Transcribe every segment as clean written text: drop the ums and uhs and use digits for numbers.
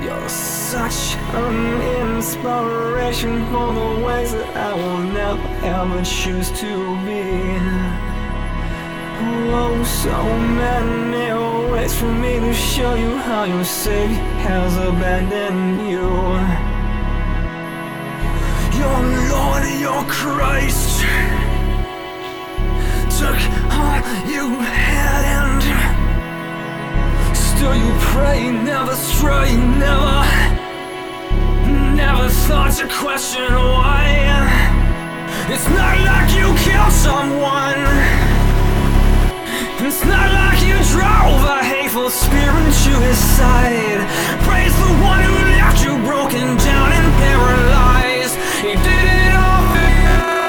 You're such an inspiration for the ways that I will never ever choose to be. Oh, so many ways for me to show you how your Savior has abandoned you. Your Lord, your Christ took all you had, and still you pray, never stray, never thought to question why. It's not like you killed someone, it's not like you drove a hateful spirit to his side. Praise the one who left you broken down and paralyzed. He did it all for you.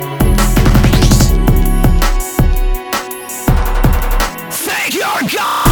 Thank your God!